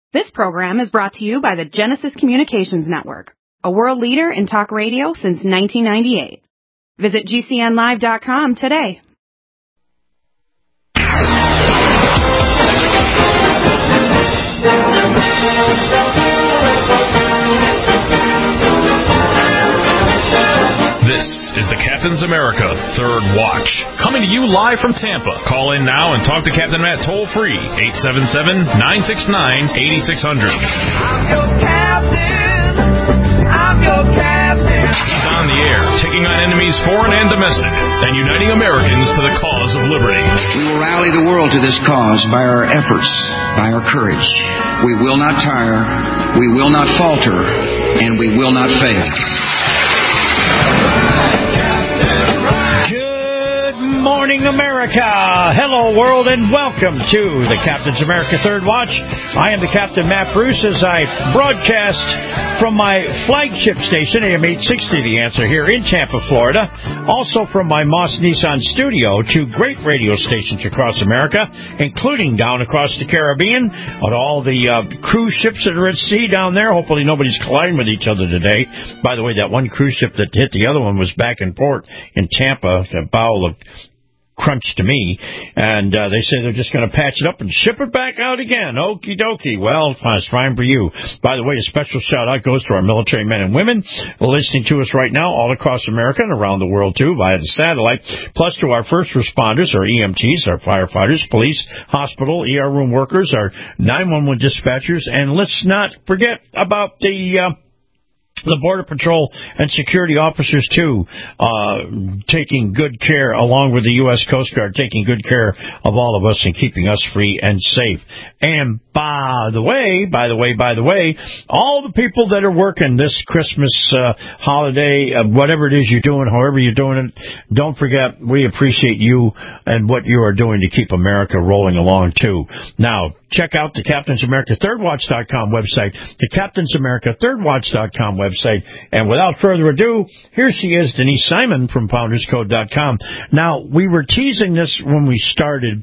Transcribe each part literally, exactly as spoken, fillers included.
This program is brought to you by the Genesis Communications Network, a world leader in talk radio since nineteen ninety-eight. Visit G C N live dot com today. This is the Captain's America Third Watch, coming to you live from Tampa. Call in now and talk to Captain Matt toll-free, eight seven seven, nine six nine, eight six zero zero. I'm your captain. I'm your captain. He's on the air, taking on enemies foreign and domestic, and uniting Americans to the cause of liberty. We will rally the world to this cause by our efforts, by our courage. We will not tire, we will not falter, and we will not fail. Good morning, America. Hello, world, and welcome to the Captain's America Third Watch. I am the Captain, Matt Bruce, as I broadcast from my flagship station, A M eight sixty, The Answer, here in Tampa, Florida. Also from my Moss Nissan studio to great radio stations across America, including down across the Caribbean, on all the uh, cruise ships that are at sea down there. Hopefully nobody's colliding with each other today. By the way, that one cruise ship that hit the other one was back in port in Tampa. The bow looked crunch to me, and uh, they say they're just going to patch it up and ship it back out again. Okie dokie. Well, it's fine for you. By the way, a special shout out goes to our military men and women listening to us right now all across America and around the world too via the satellite, plus to our first responders, our E M Ts, our firefighters, police, hospital, E R room workers, our nine one one dispatchers, and let's not forget about the uh, the Border Patrol and security officers, too, uh, taking good care, along with the U S Coast Guard, taking good care of all of us and keeping us free and safe. And by the way, by the way, by the way, all the people that are working this Christmas uh, holiday, uh, whatever it is you're doing, however you're doing it, don't forget, we appreciate you and what you are doing to keep America rolling along, too. Now, check out the Captain's America Third Watch dot com website, the Captain's America Third Watch dot com website. And without further ado, here she is, Denise Simon from Pounders Code dot com. Now, we were teasing this when we started.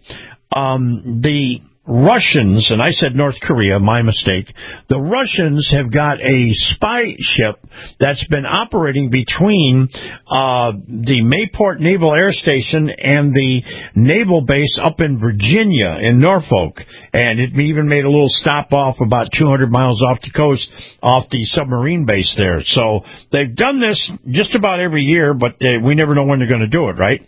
Um, the Russians, and I said North Korea, my mistake, the Russians have got a spy ship that's been operating between uh, the Mayport Naval Air Station and the naval base up in Virginia, in Norfolk. And it even made a little stop off about two hundred miles off the coast, off the submarine base there. So they've done this just about every year, but uh, we never know when they're going to do it, right?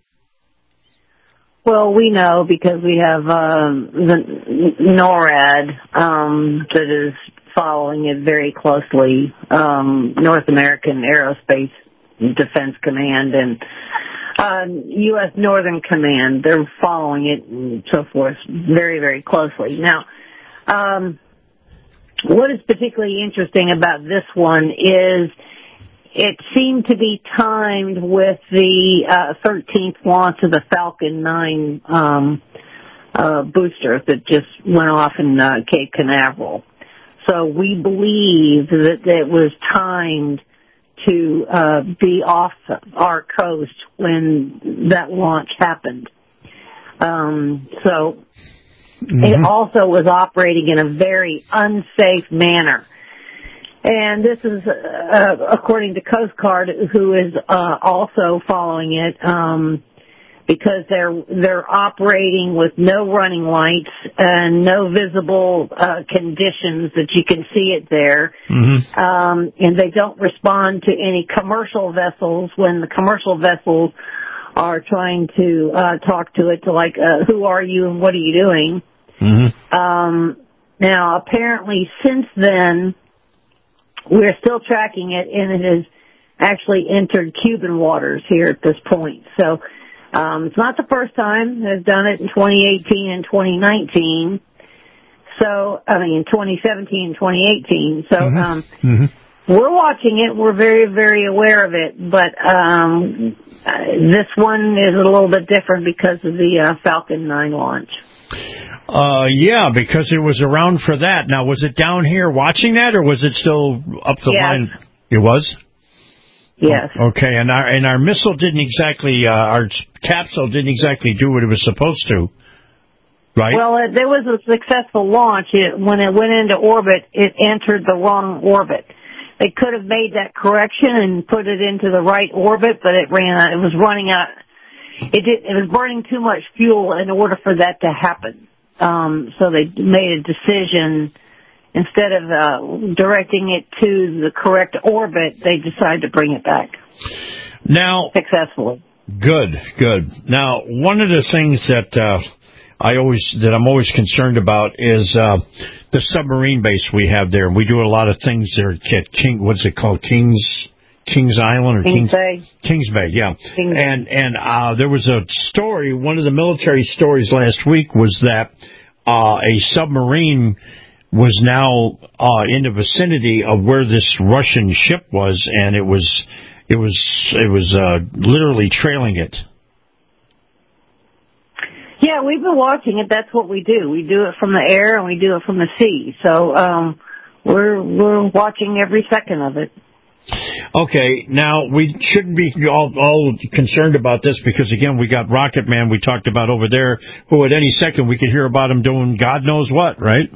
Well, we know because we have um, the NORAD um, that is following it very closely, um, North American Aerospace Defense Command and uh, U S Northern Command. They're following it and so forth very, very closely. Now, um, what is particularly interesting about this one is it seemed to be timed with the uh, thirteenth launch of the Falcon nine um, uh, booster that just went off in uh, Cape Canaveral. So we believe that it was timed to uh, be off our coast when that launch happened. Um, so mm-hmm. It also was operating in a very unsafe manner. And this is, uh, according to Coast Guard, who is uh, also following it, um, because they're they're operating with no running lights and no visible uh, conditions that you can see it there, mm-hmm. um, and they don't respond to any commercial vessels when the commercial vessels are trying to uh, talk to it, to like, uh, who are you and what are you doing? Mm-hmm. Um, now, apparently, since then, we're still tracking it, and it has actually entered Cuban waters here at this point. So um, it's not the first time. They've done it in twenty eighteen and twenty nineteen. So, I mean, twenty seventeen and twenty eighteen. So mm-hmm. Um, mm-hmm. we're watching it. We're very, very aware of it. But um, this one is a little bit different because of the uh, Falcon nine launch. Uh, yeah, because it was around for that. Now, was it down here watching that, or was it still up the yes. line? It was? Yes. Oh, okay, and our and our missile didn't exactly, uh, our capsule didn't exactly do what it was supposed to. Right. Well, it, there was a successful launch. It, when it went into orbit, it entered the wrong orbit. They could have made that correction and put it into the right orbit, but it ran out. It was running out. It did. It was burning too much fuel in order for that to happen. Um, so they made a decision. Instead of uh, directing it to the correct orbit, they decided to bring it back. Now, successfully. Good, good. Now, one of the things that uh, I always that I'm always concerned about is uh, the submarine base we have there. We do a lot of things there at King. What's it called? Kings Kings Island or Kings Kings Bay? Kings Bay, yeah. Kings and and uh, there was a story. One of the military stories last week was that uh, a submarine was now uh, in the vicinity of where this Russian ship was, and it was it was it was uh, literally trailing it. Yeah, we've been watching it. That's what we do. We do it from the air and we do it from the sea. So um, we're we're watching every second of it. Okay, now we shouldn't be all, all concerned about this because, again, we got Rocket Man we talked about over there, who at any second we could hear about him doing God knows what, right?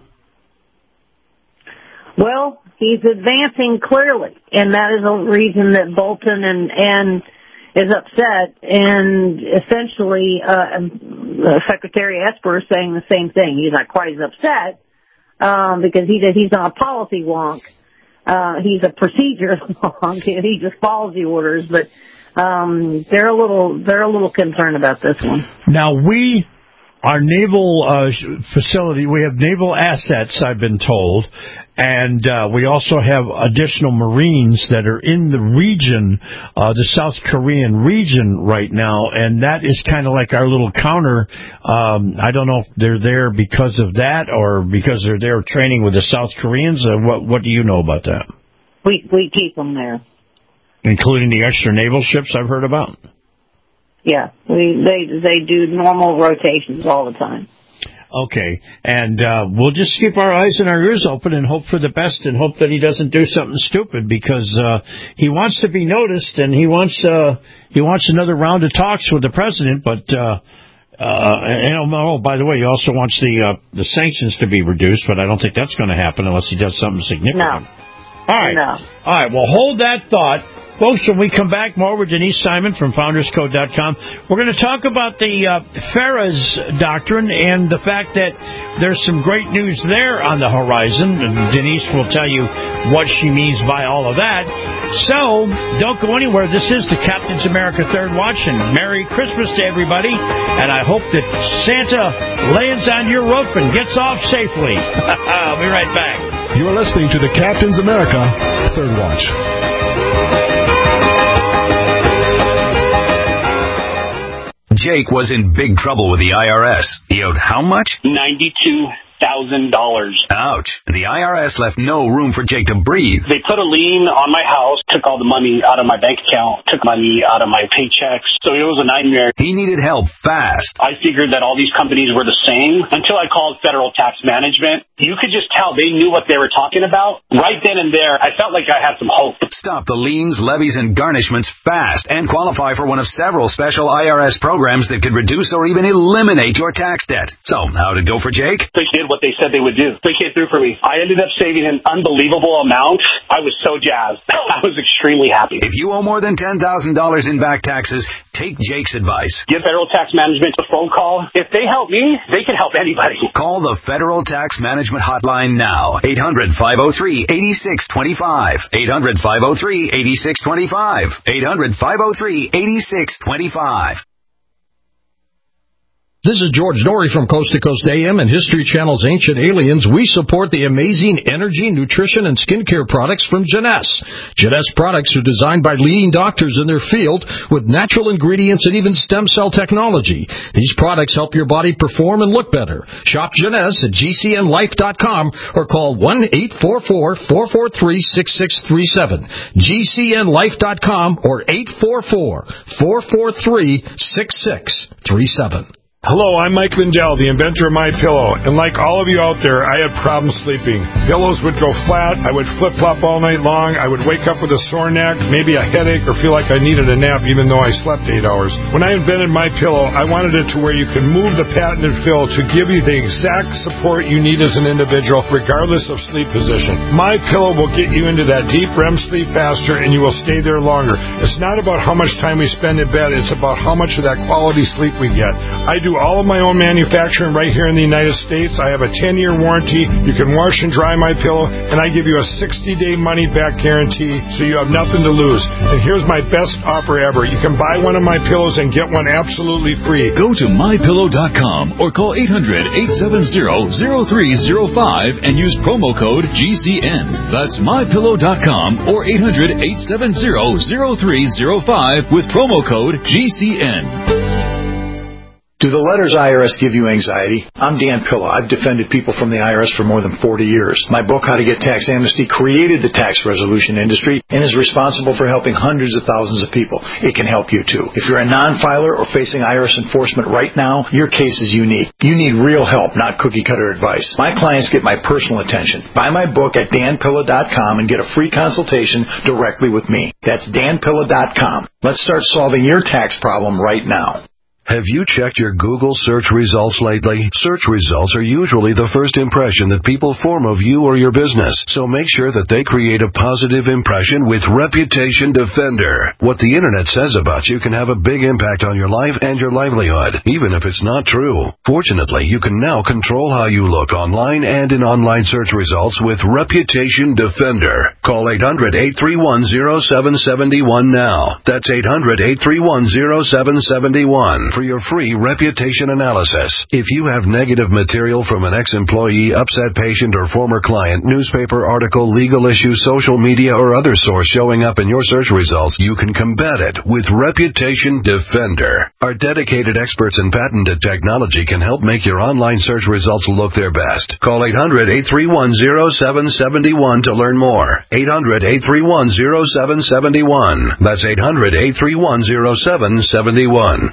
Well, he's advancing clearly, and that is the reason that Bolton and, and is upset, and essentially uh, Secretary Esper is saying the same thing. He's not quite as upset um, because he he's not a policy wonk. Uh, he's a procedure wonk. He just follows the orders, but um, they're a little they're a little concerned about this one. Now we. Our naval uh, facility, we have naval assets, I've been told, and uh, we also have additional Marines that are in the region, uh, the South Korean region right now, and that is kind of like our little counter. Um, I don't know if they're there because of that or because they're there training with the South Koreans. Uh, what, what do you know about that? We we keep them there, including the extra naval ships I've heard about. Yeah, we they they do normal rotations all the time. Okay, and uh, we'll just keep our eyes and our ears open and hope for the best and hope that he doesn't do something stupid because uh, he wants to be noticed and he wants uh, he wants another round of talks with the president. But uh, uh, and oh, by the way, he also wants the uh, the sanctions to be reduced, but I don't think that's going to happen unless he does something significant. No. All right. No. All right. Well, hold that thought. Folks, when we come back, more with Denise Simon from founders code dot com. We're going to talk about the uh, Farah's doctrine and the fact that there's some great news there on the horizon. And Denise will tell you what she means by all of that. So, don't go anywhere. This is the Captain's America Third Watch, and Merry Christmas to everybody. And I hope that Santa lands on your roof and gets off safely. I'll be right back. You are listening to the Captain's America Third Watch. Jake was in big trouble with the I R S. He owed how much? ninety-two thousand dollars. Ouch. And the I R S left no room for Jake to breathe. They put a lien on my house, took all the money out of my bank account, took money out of my paychecks. So it was a nightmare. He needed help fast. I figured that all these companies were the same until I called Federal Tax Management. You could just tell they knew what they were talking about. Right then and there, I felt like I had some hope. Stop the liens, levies, and garnishments fast and qualify for one of several special I R S programs that could reduce or even eliminate your tax debt. So, how'd it go for Jake? They did what they said they would do. They came through for me. I ended up saving an unbelievable amount. I was so jazzed. I was extremely happy. If you owe more than ten thousand dollars in back taxes, take Jake's advice. Give Federal Tax Management a phone call. If they help me, they can help anybody. Call the Federal Tax Management Hotline now. eight hundred, five oh three, eight six two five. eight hundred, five oh three, eight six two five. eight hundred, five oh three, eight six two five. This is George Norrie from Coast to Coast A M and History Channel's Ancient Aliens. We support the amazing energy, nutrition, and skincare products from Jeunesse. Jeunesse products are designed by leading doctors in their field with natural ingredients and even stem cell technology. These products help your body perform and look better. Shop Jeunesse at G C N life dot com or call one eight four four, four four three, six six three seven. G C N life dot com or eight four four, four four three, six six three seven. Hello, I'm Mike Lindell, the inventor of MyPillow, and like all of you out there, I had problems sleeping. Pillows would go flat, I would flip-flop all night long, I would wake up with a sore neck, maybe a headache, or feel like I needed a nap even though I slept eight hours. When I invented MyPillow, I wanted it to where you can move the patented fill to give you the exact support you need as an individual, regardless of sleep position. MyPillow will get you into that deep R E M sleep faster, and you will stay there longer. It's not about how much time we spend in bed, it's about how much of that quality sleep we get. I do all of my own manufacturing right here in the United States. I have a ten-year warranty. You can wash and dry my pillow, and I give you a sixty-day money-back guarantee, so you have nothing to lose. And here's my best offer ever. You can buy one of my pillows and get one absolutely free. Go to my pillow dot com or call eight hundred, eight seven zero, zero three zero five and use promo code G C N. That's my pillow dot com or eight hundred, eight seven zero, zero three zero five with promo code G C N. Do the letters I R S give you anxiety? I'm Dan Pilla. I've defended people from the I R S for more than forty years. My book, How to Get Tax Amnesty, created the tax resolution industry and is responsible for helping hundreds of thousands of people. It can help you, too. If you're a non-filer or facing I R S enforcement right now, your case is unique. You need real help, not cookie-cutter advice. My clients get my personal attention. Buy my book at dan pilla dot com and get a free consultation directly with me. That's dan pilla dot com. Let's start solving your tax problem right now. Have you checked your Google search results lately? Search results are usually the first impression that people form of you or your business, so make sure that they create a positive impression with Reputation Defender. What the internet says about you can have a big impact on your life and your livelihood, even if it's not true. Fortunately, you can now control how you look online and in online search results with Reputation Defender. Call eight hundred, eight three one, zero seven seven one now. That's eight hundred, eight three one, zero seven seven one. For your free reputation analysis. If you have negative material from an ex-employee, upset patient, or former client, newspaper article, legal issue, social media, or other source showing up in your search results, you can combat it with Reputation Defender. Our dedicated experts in patented technology can help make your online search results look their best. Call eight hundred, eight three one, zero seven seven one to learn more. eight hundred, eight three one, zero seven seven one. That's eight hundred, eight three one, zero seven seven one.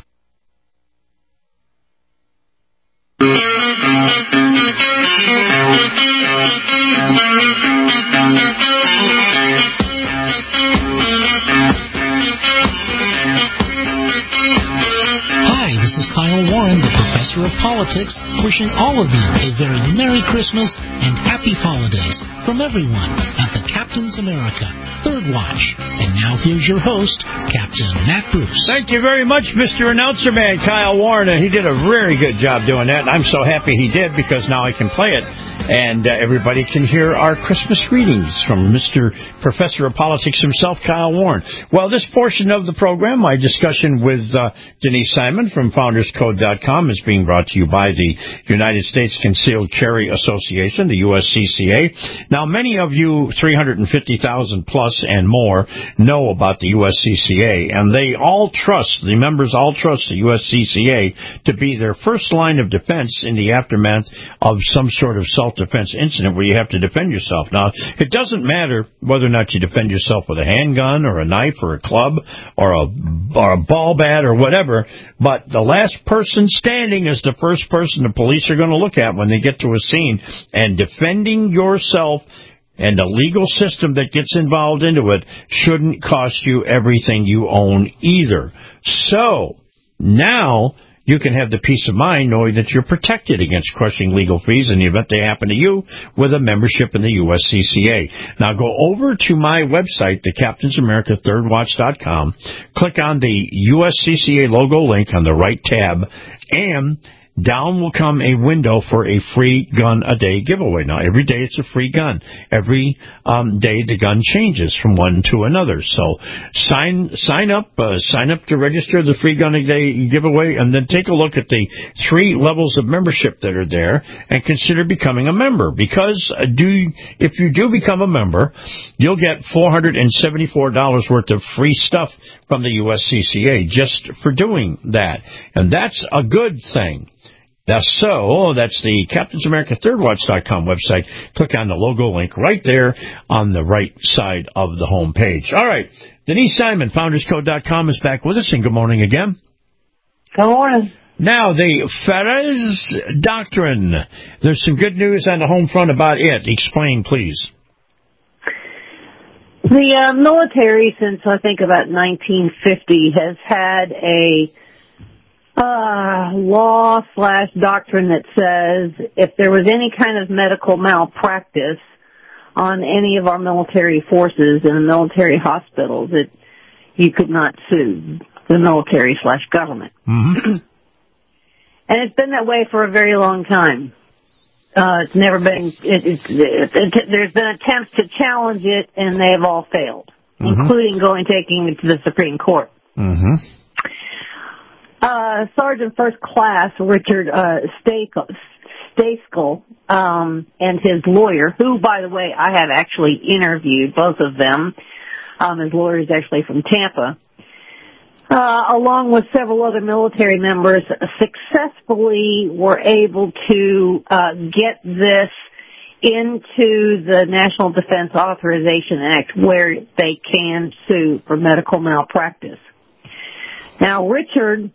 Hi, this is Kyle Warren, the Professor of Politics, wishing all of you a very Merry Christmas and Happy Holidays from everyone at the Captain's America Third Watch. And now here's your host, Captain Matt Bruce. Thank you very much, Mister Announcer Man, Kyle Warren. He did a very good job doing that, and I'm so happy he did because now I can play it. And uh, everybody can hear our Christmas greetings from Mister Professor of Politics himself, Kyle Warren. Well, this portion of the program, my discussion with uh, Denise Simon from Founders Code dot com, is being brought to you by the United States Concealed Carry Association, the U S C C A. Now, many of you, three hundred fifty thousand plus and more, know about the U S C C A, and they all trust, the members all trust the U S C C A to be their first line of defense in the aftermath of some sort of self-defense incident where you have to defend yourself. Now, it doesn't matter whether or not you defend yourself with a handgun or a knife or a club or a, or a ball bat or whatever, but the last person standing is the first person the police are going to look at when they get to a scene, and defending yourself and the legal system that gets involved into it shouldn't cost you everything you own either. So, now you can have the peace of mind knowing that you're protected against crushing legal fees in the event they happen to you with a membership in the U S C C A. Now go over to my website, the Captain's America Third Watch dot com, click on the U S C C A logo link on the right tab, and down will come a window for a free gun a day giveaway. Now, every day it's a free gun. Every um, day the gun changes from one to another. So sign sign up, uh, sign up to register the free gun a day giveaway, and then take a look at the three levels of membership that are there, and consider becoming a member. Because uh, do if you do become a member, you'll get four hundred seventy-four dollars worth of free stuff from the U S C C A just for doing that, and that's a good thing. That's so. Oh, that's the Captain's America Third Watch dot com website. Click on the logo link right there on the right side of the home page. All right. Denise Simon, Founders Code dot com, is back with us, and good morning again. Good morning. Now, the Ferez Doctrine. There's some good news on the home front about it. Explain, please. The uh, military, since I think about nineteen fifty, has had a uh, law slash doctrine that says if there was any kind of medical malpractice on any of our military forces in the military hospitals, that you could not sue the military slash government. Mm-hmm. And it's been that way for a very long time. Uh, it's never been, it, it, it, it, there's been attempts to challenge it, and they have all failed, mm-hmm. including going, taking it to the Supreme Court. Mm-hmm. Uh, Sergeant First Class Richard, uh, Stayskull, um, and his lawyer, who, by the way, I have actually interviewed, both of them. Um, his lawyer is actually from Tampa. Uh, along with several other military members, successfully were able to uh, get this into the National Defense Authorization Act, where they can sue for medical malpractice. Now, Richard,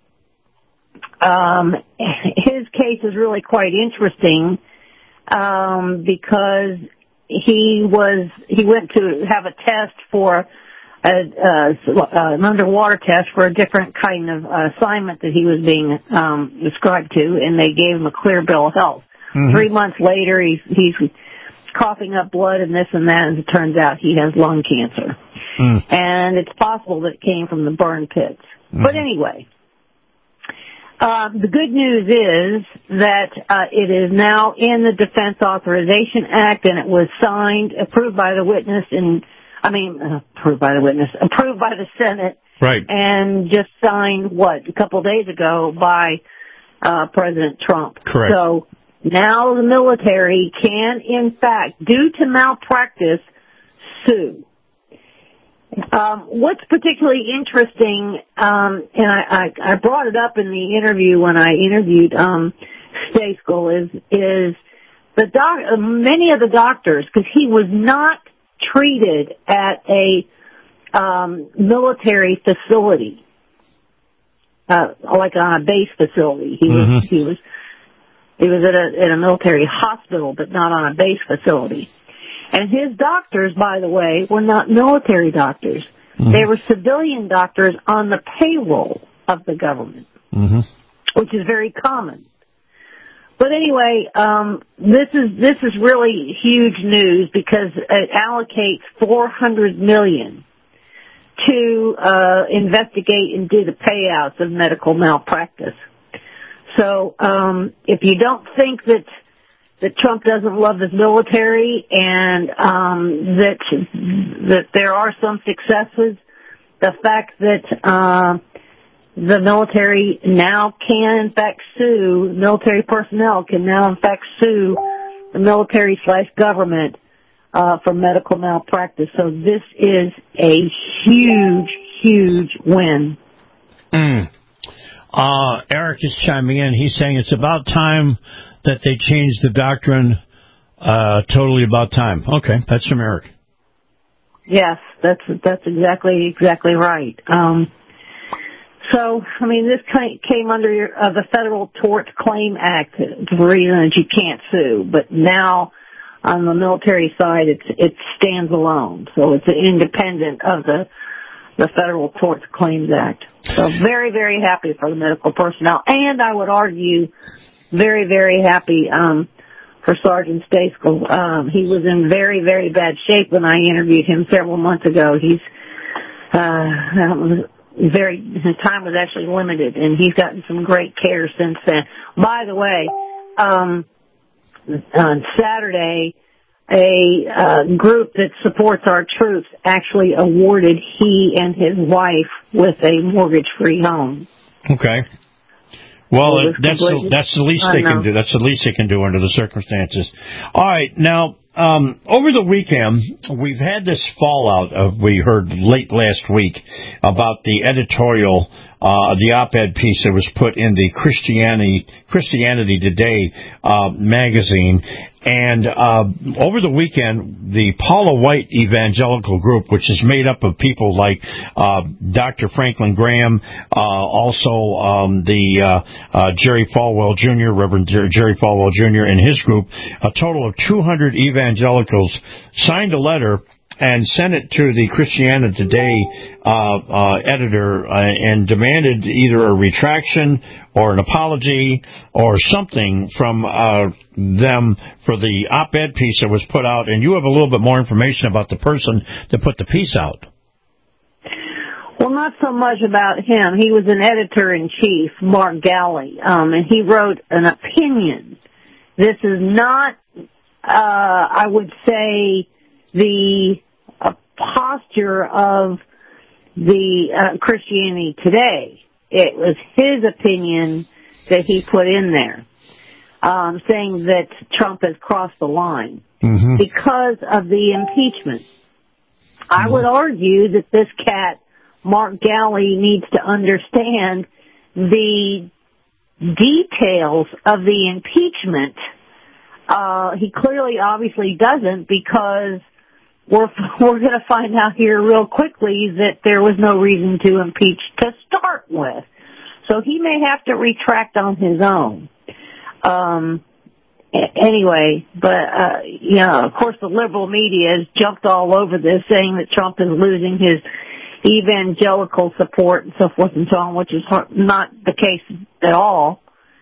um, his case is really quite interesting um, because he was he went to have a test for A, uh, an underwater test for a different kind of uh, assignment that he was being um, described to, and they gave him a clear bill of health. Mm-hmm. Three months later, he's, he's coughing up blood and this and that, and it turns out he has lung cancer. Mm. And it's possible that it came from the burn pits. Mm-hmm. But anyway, uh, the good news is that uh, it is now in the Defense Authorization Act, and it was signed, approved by the witness in I mean, uh, approved by the witness, approved by the Senate, right? And just signed, what, a couple of days ago by uh, President Trump. Correct. So now the military can, in fact, due to malpractice, sue. Um, what's particularly interesting, um, and I, I, I brought it up in the interview when I interviewed um, Stayskull, is is the doc, many of the doctors, because he was not treated at a um, military facility, uh, like on a base facility. He mm-hmm. was he was he was at a at a military hospital, but not on a base facility. And his doctors, by the way, were not military doctors. Mm-hmm. They were civilian doctors on the payroll of the government, mm-hmm. which is very common. But anyway, um, this is this is really huge news because it allocates four hundred million dollars to uh, investigate and do the payouts of medical malpractice. So um, if you don't think that that Trump doesn't love his military and um, that that there are some successes, the fact that uh, the military now can, in fact, sue, military personnel can now, in fact, sue the military slash government uh, for medical malpractice. So this is a huge, huge win. Mm. Uh, Eric is chiming in. He's saying it's about time that they change the doctrine. Uh, totally about time. Okay, that's from Eric. Yes, that's that's exactly exactly right. Um, So, I mean, this came under uh, the Federal Tort Claim Act, the reason that you can't sue. But now, on the military side, it's, it stands alone. So it's independent of the the Federal Tort Claims Act. So very, very happy for the medical personnel. And I would argue very, very happy um, for Sergeant Stayskull. Um, he was in very, very bad shape when I interviewed him several months ago. He's... Uh, um, Very, his time was actually limited, and he's gotten some great care since then. By the way, um, on Saturday, a uh, group that supports our troops actually awarded he and his wife with a mortgage-free home. Okay. Well, uh, that's the, that's the least they can do. That's the least they can do under the circumstances. All right, now. Um, over the weekend, we've had this fallout of, we heard late last week about the editorial uh, the op-ed piece that was put in the Christianity Christianity Today uh, magazine. And uh, over the weekend, the Paula White Evangelical Group, which is made up of people like uh, Doctor Franklin Graham, uh, also um, the uh, uh, Jerry Falwell Junior, Reverend Jerry Falwell Junior and his group, a total of two hundred evangelicals signed a letter and sent it to the Christianity Today uh, uh, editor uh, and demanded either a retraction or an apology or something from uh, them for the op-ed piece that was put out. And you have a little bit more information about the person that put the piece out. Well, not so much about him. He was an editor-in-chief, Mark Galley, um, and he wrote an opinion. This is not, uh, I would say, the uh, posture of the uh, Christianity Today. It was his opinion that he put in there, um, saying that Trump has crossed the line mm-hmm. because of the impeachment. Mm-hmm. I would argue that this cat, Mark Galley, needs to understand the details of the impeachment. Uh, he clearly, obviously doesn't, because we're, we're going to find out here real quickly that there was no reason to impeach to start with. So he may have to retract on his own. Um, anyway, but, uh, you know, of course the liberal media has jumped all over this, saying that Trump is losing his evangelical support and so forth and so on, which is not the case at all.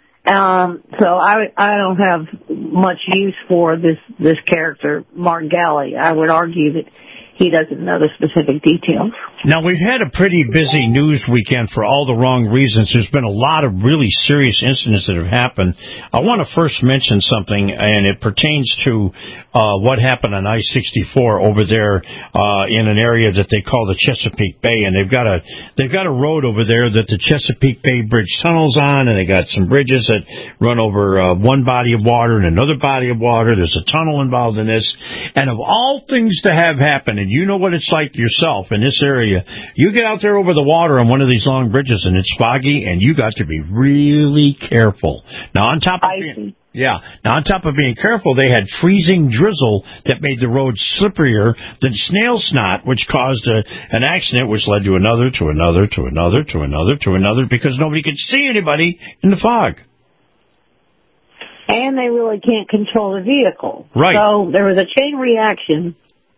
Um, so I, I don't have much use for this, this character, Mark Galley. I would argue that he doesn't know the specific details. Now, we've had a pretty busy news weekend for all the wrong reasons. There's been a lot of really serious incidents that have happened. I want to first mention something, and it pertains to uh, what happened on I sixty-four over there uh, in an area that they call the Chesapeake Bay, and they've got a they've got a road over there that the Chesapeake Bay Bridge tunnels on, and they got some bridges that run over uh, one body of water and another body of water. There's a tunnel involved in this, and of all things to have happened, and you know what it's like yourself in this area. You get out there over the water on one of these long bridges and it's foggy, and you got to be really careful. Now, on top of being, yeah, now on top of being careful, they had freezing drizzle that made the road slipperier than snail snot, which caused a, an accident, which led to another, to another, to another, to another, to another, because nobody could see anybody in the fog. And they really can't control the vehicle. Right. So there was a chain reaction.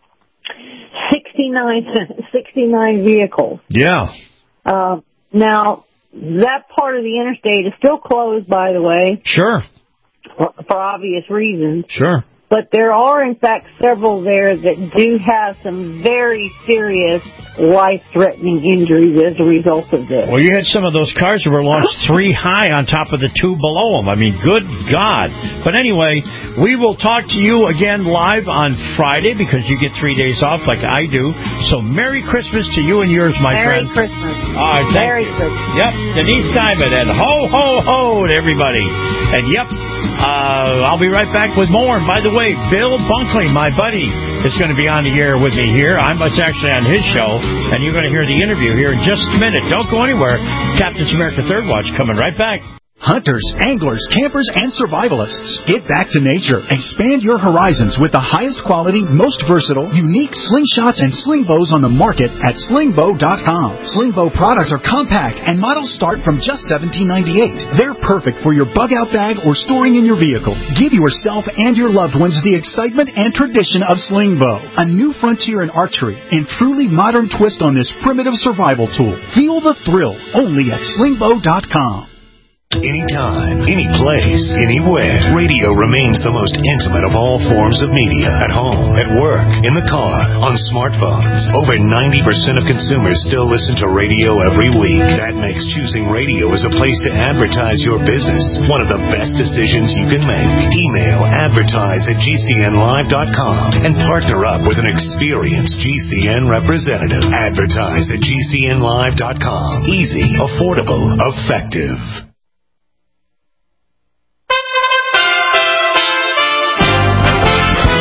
sixty-nine, sixty-nine vehicles. Yeah. Uh, now, that part of the interstate is still closed, by the way. Sure. For, for obvious reasons. Sure. But there are, in fact, several there that do have some very serious life-threatening injuries as a result of this. Well, you had some of those cars that were launched three high on top of the two below them. I mean, good God. But anyway, we will talk to you again live on Friday because you get three days off like I do. So Merry Christmas to you and yours, my Merry friend. Merry Christmas. All right, thank Merry you. Christmas. Yep, Denise Simon, and ho, ho, ho to everybody. And yep, uh, I'll be right back with more. And by the way, Bill Bunkley, my buddy, is going to be on the air with me here. I'm actually on his show, and you're going to hear the interview here in just a minute. Don't go anywhere. Captain's America Third Watch coming right back. Hunters, anglers, campers, and survivalists. Get back to nature. Expand your horizons with the highest quality, most versatile, unique slingshots and sling bows on the market at sling bow dot com. Sling bow products are compact and models start from just seventeen ninety-eight. They're perfect for your bug-out bag or storing in your vehicle. Give yourself and your loved ones the excitement and tradition of sling bow. A new frontier in archery and truly modern twist on this primitive survival tool. Feel the thrill only at sling bow dot com. Anytime, any place, anywhere. Radio remains the most intimate of all forms of media. At home, at work, in the car, on smartphones. Over ninety percent of consumers still listen to radio every week. That makes choosing radio as a place to advertise your business one of the best decisions you can make. Email advertise at G C N live dot com and partner up with an experienced G C N representative. Advertise at G C N live dot com. Easy, affordable, effective. You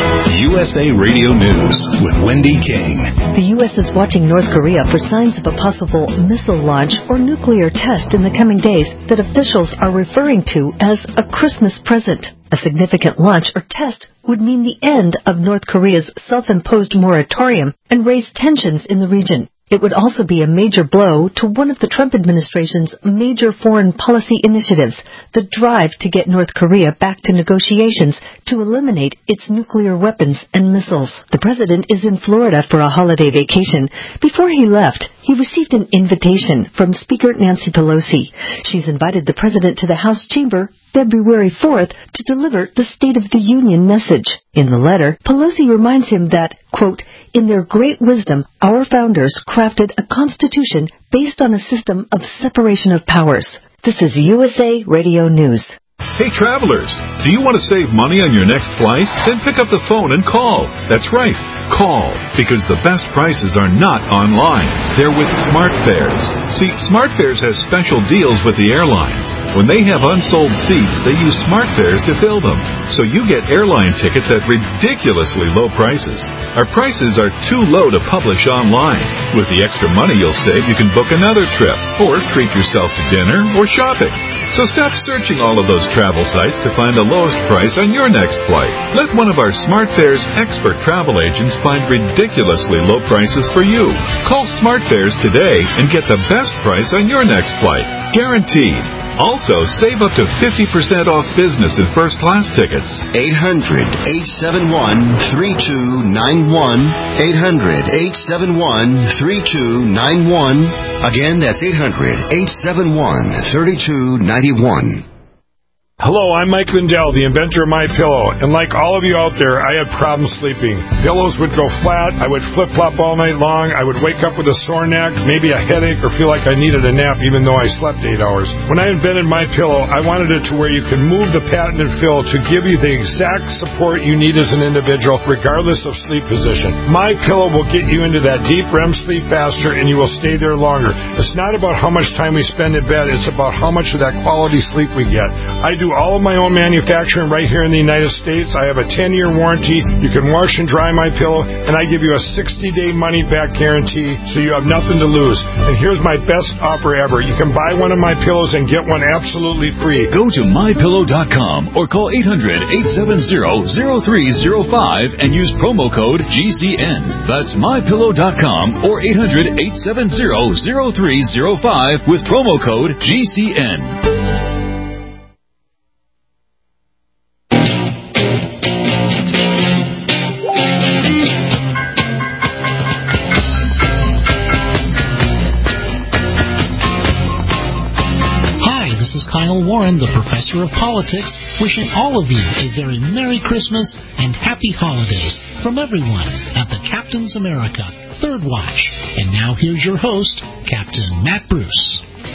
U S A Radio News with Wendy King. The U S is watching North Korea for signs of a possible missile launch or nuclear test in the coming days that officials are referring to as a Christmas present. A significant launch or test would mean the end of North Korea's self-imposed moratorium and raise tensions in the region. It would also be a major blow to one of the Trump administration's major foreign policy initiatives, the drive to get North Korea back to negotiations to eliminate its nuclear weapons and missiles. The president is in Florida for a holiday vacation. Before he left, he received an invitation from Speaker Nancy Pelosi. She's invited the president to the House chamber February fourth to deliver the State of the Union message. In the letter, Pelosi reminds him that, quote, in their great wisdom, our founders crafted a constitution based on a system of separation of powers. This is U S A Radio News. Hey travelers, do you want to save money on your next flight? Then pick up the phone and call. That's right, call, because the best prices are not online. They're with SmartFares. See, SmartFares has special deals with the airlines. When they have unsold seats, they use SmartFares to fill them. So you get airline tickets at ridiculously low prices. Our prices are too low to publish online. With the extra money you'll save, you can book another trip, or treat yourself to dinner or shopping. So stop searching all of those travel sites to find the lowest price on your next flight. Let one of our SmartFares expert travel agents find ridiculously low prices for you. Call SmartFares today and get the best price on your next flight. Guaranteed. Also, save up to fifty percent off business and first class tickets. eight hundred, eight seven one, three two nine one. eight hundred, eight seven one, three two nine one. Again, that's eight hundred, eight seven one, three two nine one. Hello, I'm Mike Lindell, the inventor of MyPillow, and like all of you out there, I had problems sleeping. Pillows would go flat, I would flip-flop all night long, I would wake up with a sore neck, maybe a headache, or feel like I needed a nap even though I slept eight hours. When I invented MyPillow, I wanted it to where you can move the patented fill to give you the exact support you need as an individual, regardless of sleep position. MyPillow will get you into that deep R E M sleep faster, and you will stay there longer. It's not about how much time we spend in bed, it's about how much of that quality sleep we get. I do all of my own manufacturing right here in the United States. I have a ten-year warranty. You can wash and dry my pillow, and I give you a sixty-day money-back guarantee, so you have nothing to lose. And here's my best offer ever. You can buy one of my pillows and get one absolutely free. Go to my pillow dot com or call eight hundred, eight seven zero, zero three zero five and use promo code G C N. That's my pillow dot com or eight hundred, eight seven zero, zero three zero five with promo code G C N. Kyle Warren, the professor of politics, wishing all of you a very Merry Christmas and Happy Holidays from everyone at the Captain's America Third Watch. And now here's your host, Captain Matt Bruce.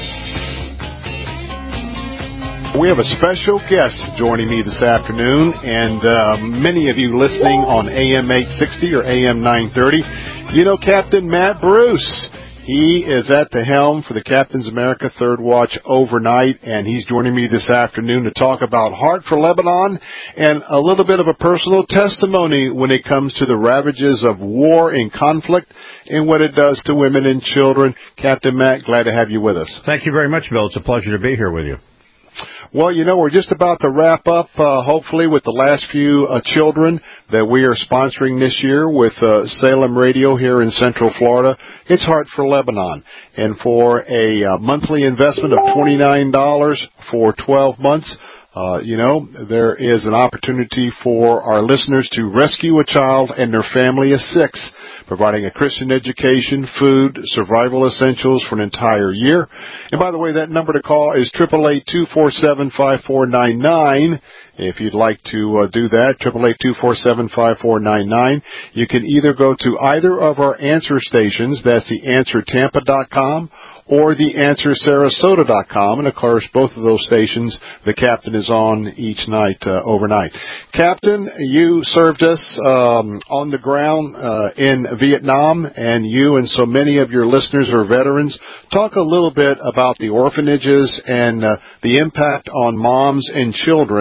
We have a special guest joining me this afternoon, and uh, many of you listening on A M eight sixty or A M nine thirty, you know Captain Matt Bruce. He is at the helm for the Captain's America Third Watch overnight, and he's joining me this afternoon to talk about Heart for Lebanon and a little bit of a personal testimony when it comes to the ravages of war and conflict and what it does to women and children. Captain Matt, glad to have you with us. Thank you very much, Bill. It's a pleasure to be here with you. Well, you know, we're just about to wrap up, uh, hopefully, with the last few uh, children that we are sponsoring this year with uh, Salem Radio here in Central Florida. It's Heart for Lebanon. And for a uh, monthly investment of twenty-nine dollars for twelve months, uh, you know, there is an opportunity for our listeners to rescue a child and their family of six, providing a Christian education, food, survival essentials for an entire year. And by the way, that number to call is eight eight eight, two four seven, five four nine nine. If you'd like to uh, do that, eight eight eight, two four seven, five four nine nine. You can either go to either of our answer stations, that's the answer tampa dot com or the answer sarasota dot com. And, of course, both of those stations, the Captain is on each night, uh, overnight. Captain, you served us um, on the ground uh, in Vietnam, and you and so many of your listeners are veterans. Talk a little bit about the orphanages and uh, the impact on moms and children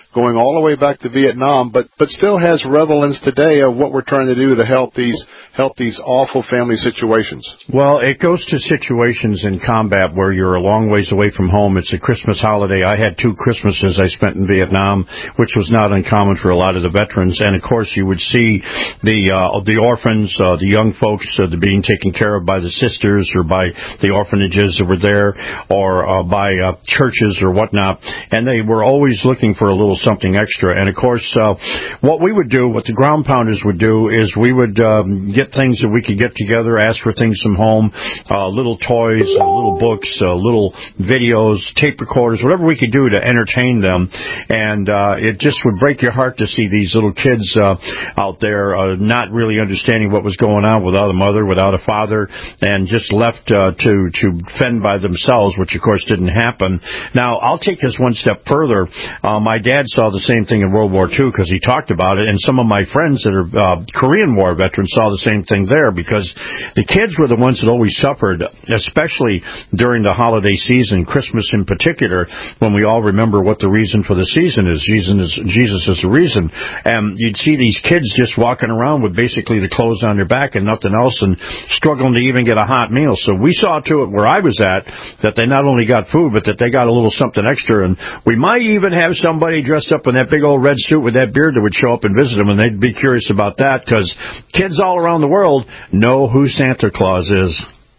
going all the way back to Vietnam, but but still has relevance today of what we're trying to do to help these help these awful family situations. Well, it goes to situations in combat where you're a long ways away from home. It's a Christmas holiday. I had two Christmases I spent in Vietnam, which was not uncommon for a lot of the veterans. And of course, you would see the uh, the orphans, uh, the young folks, uh, being taken care of by the sisters or by the orphanages that were there, or uh, by uh, churches or whatnot. And they were always looking for a little something extra. And of course, uh, what we would do, what the ground pounders would do, is we would um, get things that we could get together, ask for things from home, uh, little toys, uh, little books, uh, little videos, tape recorders, whatever we could do to entertain them. And uh, it just would break your heart to see these little kids uh, out there uh, not really understanding what was going on, without a mother, without a father, and just left uh, to, to fend by themselves, which of course didn't happen. Now, I'll take this one step further. Uh, my dad saw the same thing in World War Two because he talked about it, and some of my friends that are uh, Korean War veterans saw the same thing there, because the kids were the ones that always suffered, especially during the holiday season, Christmas in particular, when we all remember what the reason for the season is. Jesus is, Jesus is the reason. And you'd see these kids just walking around with basically the clothes on their back and nothing else, and struggling to even get a hot meal. So we saw to it where I was at that they not only got food, but that they got a little something extra. And we might even have somebody dressed up in that big old red suit with that beard that would show up and visit them, and they'd be curious about that, because kids all around the world know who Santa Claus is.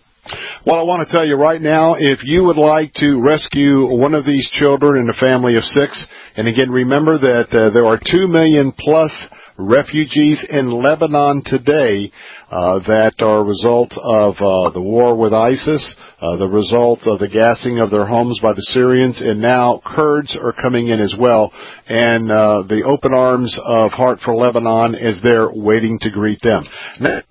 Well, I want to tell you right now, if you would like to rescue one of these children in a family of six, and again, remember that uh, there are two million plus refugees in Lebanon today uh, that are a result of uh, the war with ISIS, uh, the result of the gassing of their homes by the Syrians, and now Kurds are coming in as well. And uh, the open arms of Heart for Lebanon is there waiting to greet them. Now,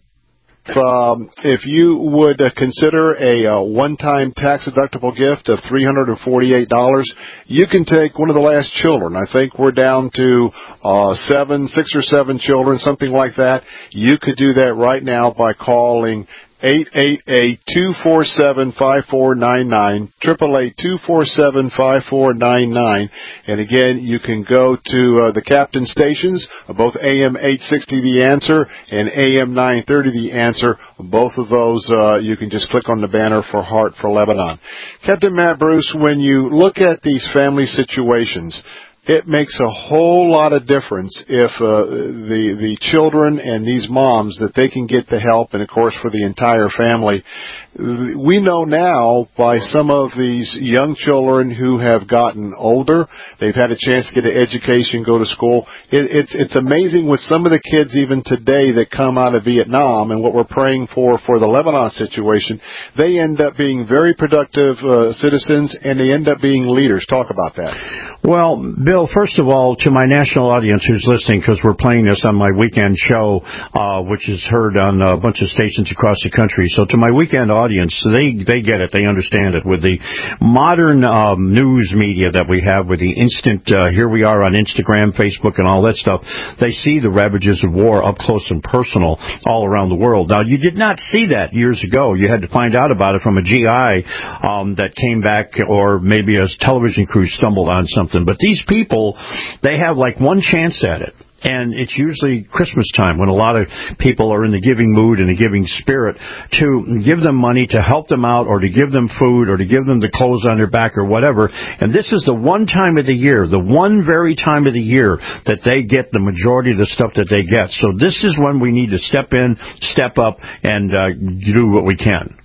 If, um, if you would uh, consider a uh, one-time tax-deductible gift of three hundred forty-eight dollars, you can take one of the last children. I think we're down to uh, seven, six or seven children, something like that. You could do that right now by calling eight eight eight, two four seven, five four nine nine, eight eight eight, two four seven, five four nine nine. And again, you can go to uh, the Captain stations, uh, both A M eight sixty The Answer and A M nine thirty The Answer. Both of those, uh, you can just click on the banner for Heart for Lebanon. Captain Matt Bruce, when you look at these family situations, it makes a whole lot of difference if uh, the the children and these moms, that they can get the help, and of course for the entire family. We know now by some of these young children who have gotten older, they've had a chance to get an education, go to school. It, it's it's amazing with some of the kids even today that come out of Vietnam, and what we're praying for for the Lebanon situation, they end up being very productive uh, citizens, and they end up being leaders. Talk about that. Well, Bill, first of all, to my national audience who's listening, because we're playing this on my weekend show, uh, which is heard on a bunch of stations across the country. So to my weekend audience, they they get it, they understand it. With the modern um, news media that we have, with the instant, uh, here we are on Instagram, Facebook, and all that stuff, they see the ravages of war up close and personal all around the world. Now, you did not see that years ago. You had to find out about it from a G I um, that came back, or maybe a television crew stumbled on something. But these people, they have like one chance at it. And it's usually Christmas time when a lot of people are in the giving mood and the giving spirit, to give them money, to help them out, or to give them food, or to give them the clothes on their back or whatever. And this is the one time of the year, the one very time of the year that they get the majority of the stuff that they get. So this is when we need to step in, step up, and uh, do what we can.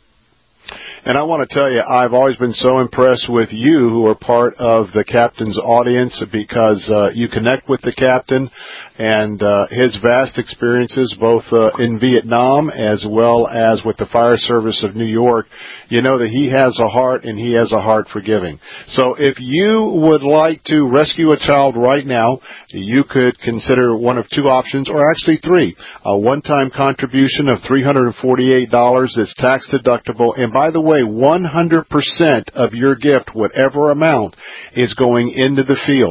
And I want to tell you, I've always been so impressed with you who are part of the Captain's audience, because uh, you connect with the Captain and uh, his vast experiences both uh, in Vietnam as well as with the Fire Service of New York. You know that he has a heart, and he has a heart for giving. So if you would like to rescue a child right now, you could consider one of two options, or actually three. A one-time contribution of three hundred forty-eight dollars that's tax deductible. And by the way, one hundred percent of your gift, whatever amount, is going into the field.